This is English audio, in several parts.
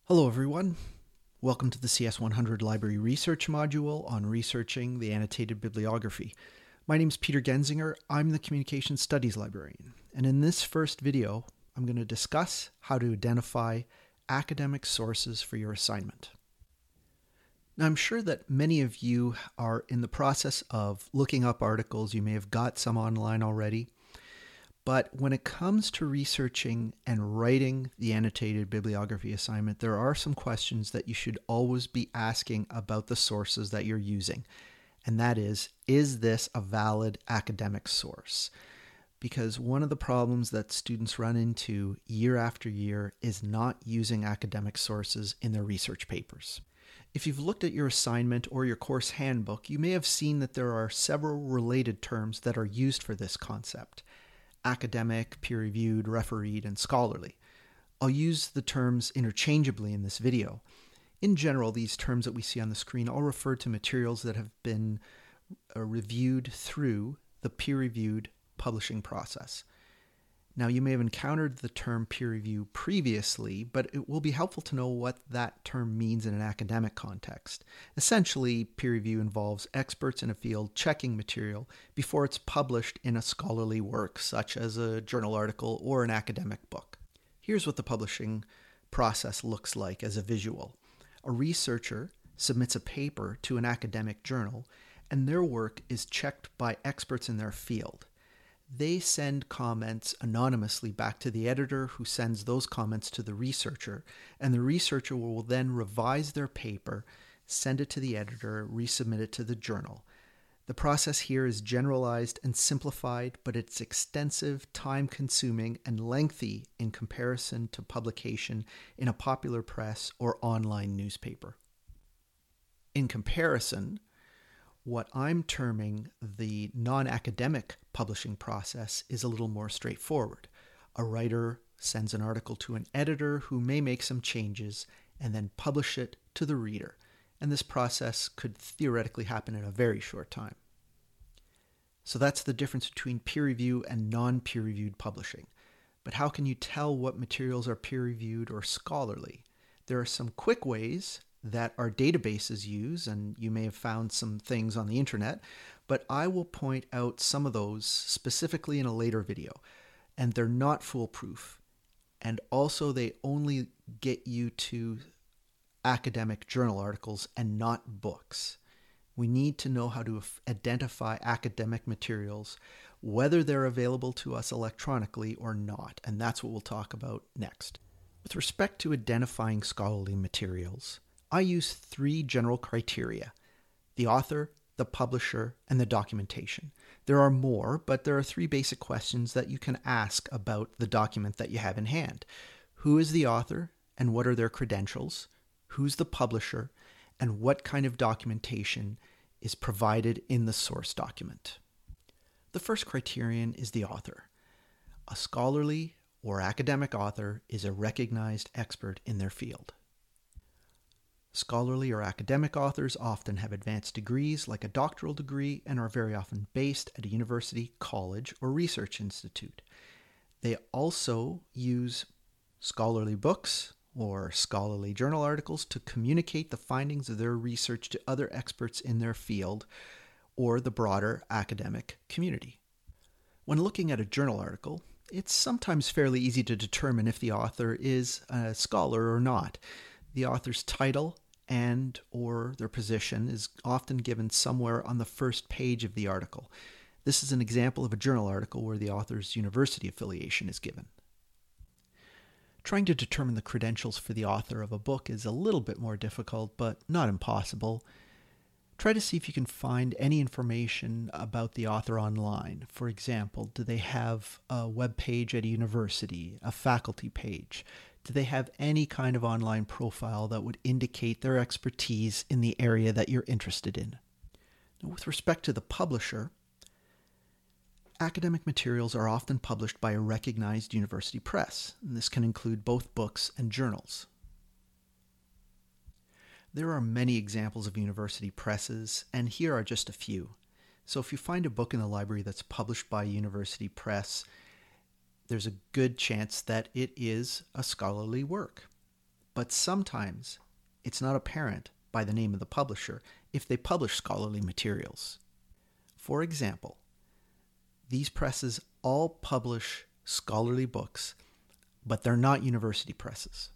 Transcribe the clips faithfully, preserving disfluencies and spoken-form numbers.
Hello everyone. Welcome to the C S one hundred Library Research module on researching the annotated bibliography. My name is Peter Genzinger. I'm the Communication Studies Librarian. And in this first video, I'm going to discuss how to identify academic sources for your assignment. Now, I'm sure that many of you are in the process of looking up articles. You may have got some online already. But when it comes to researching and writing the annotated bibliography assignment, there are some questions that you should always be asking about the sources that you're using. And that is, is this a valid academic source? Because one of the problems that students run into year after year is not using academic sources in their research papers. If you've looked at your assignment or your course handbook, you may have seen that there are several related terms that are used for this concept: academic, peer-reviewed, refereed, and scholarly. I'll use the terms interchangeably in this video. In general, these terms that we see on the screen all refer to materials that have been uh, reviewed through the peer-reviewed publishing process. Now, you may have encountered the term peer review previously, but it will be helpful to know what that term means in an academic context. Essentially, peer review involves experts in a field checking material before it's published in a scholarly work, such as a journal article or an academic book. Here's what the publishing process looks like as a visual. A researcher submits a paper to an academic journal, and their work is checked by experts in their field. They send comments anonymously back to the editor, who sends those comments to the researcher, and the researcher will then revise their paper, send it to the editor, resubmit it to the journal. The process here is generalized and simplified, but it's extensive, time-consuming, and lengthy in comparison to publication in a popular press or online newspaper. In comparison, what I'm terming the non-academic publishing process is a little more straightforward. A writer sends an article to an editor who may make some changes and then publish it to the reader. And this process could theoretically happen in a very short time. So that's the difference between peer review and non-peer reviewed publishing. But how can you tell what materials are peer reviewed or scholarly? There are some quick ways that our databases use, and you may have found some things on the internet, but I will point out some of those specifically in a later video. And they're not foolproof. And also they only get you to academic journal articles and not books. We need to know how to identify academic materials, whether they're available to us electronically or not, and that's what we'll talk about next. With respect to identifying scholarly materials, I use three general criteria: the author, the publisher, and the documentation. There are more, but there are three basic questions that you can ask about the document that you have in hand. Who is the author, and what are their credentials? Who's the publisher, and what kind of documentation is provided in the source document? The first criterion is the author. A scholarly or academic author is a recognized expert in their field. Scholarly or academic authors often have advanced degrees like a doctoral degree and are very often based at a university, college, or research institute. They also use scholarly books or scholarly journal articles to communicate the findings of their research to other experts in their field or the broader academic community. When looking at a journal article, it's sometimes fairly easy to determine if the author is a scholar or not. The author's title and or their position is often given somewhere on the first page of the article. This is an example of a journal article where the author's university affiliation is given. Trying to determine the credentials for the author of a book is a little bit more difficult, but not impossible. Try to see if you can find any information about the author online. For example, do they have a web page at a university, a faculty page? Do they have any kind of online profile that would indicate their expertise in the area that you're interested in? Now, with respect to the publisher, academic materials are often published by a recognized university press, and this can include both books and journals. There are many examples of university presses, and here are just a few. So if you find a book in the library that's published by a university press, there's a good chance that it is a scholarly work. but sometimes it's not apparent by the name of the publisher if they publish scholarly materials. For example, these presses all publish scholarly books, but they're not university presses.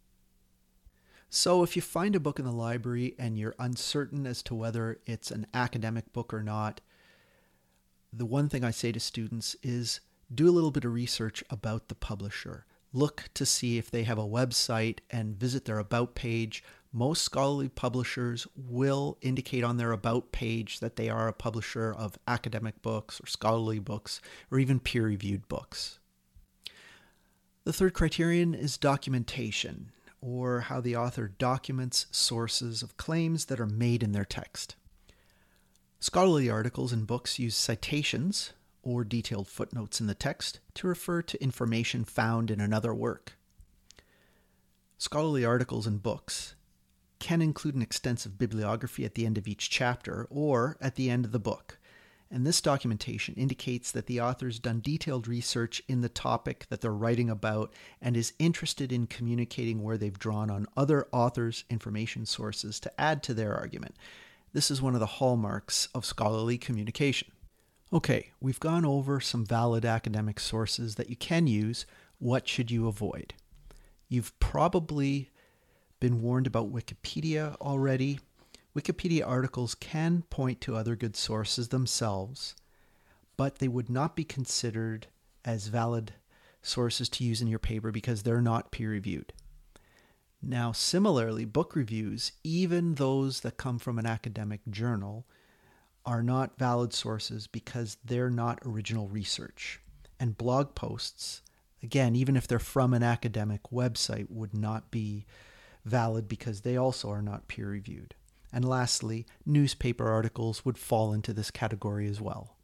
So if you find a book in the library and you're uncertain as to whether it's an academic book or not, the one thing I say to students is do a little bit of research about the publisher. Look to see if they have a website and visit their About page. Most scholarly publishers will indicate on their About page that they are a publisher of academic books or scholarly books or even peer-reviewed books. The third criterion is documentation, or how the author documents sources of claims that are made in their text. Scholarly articles and books use citations, or detailed footnotes in the text, to refer to information found in another work. Scholarly articles and books can include an extensive bibliography at the end of each chapter or at the end of the book, and this documentation indicates that the author's done detailed research in the topic that they're writing about and is interested in communicating where they've drawn on other authors' information sources to add to their argument. This is one of the hallmarks of scholarly communication. Okay, we've gone over some valid academic sources that you can use. What should you avoid? You've probably been warned about Wikipedia already. Wikipedia articles can point to other good sources themselves, but they would not be considered as valid sources to use in your paper because they're not peer-reviewed. Now, similarly, book reviews, even those that come from an academic journal, are not valid sources because they're not original research. And blog posts, again, even if they're from an academic website, would not be valid because they also are not peer-reviewed. And lastly, newspaper articles would fall into this category as well.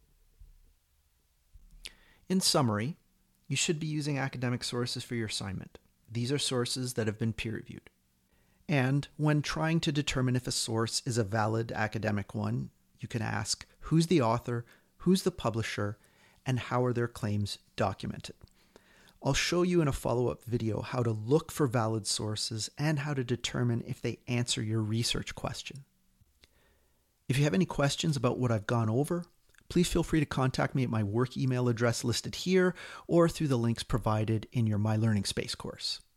In summary, you should be using academic sources for your assignment. These are sources that have been peer-reviewed. And when trying to determine if a source is a valid academic one, you can ask who's the author, who's the publisher, and how are their claims documented. I'll show you in a follow-up video how to look for valid sources and how to determine if they answer your research question. If you have any questions about what I've gone over, please feel free to contact me at my work email address listed here or through the links provided in your My Learning Space course.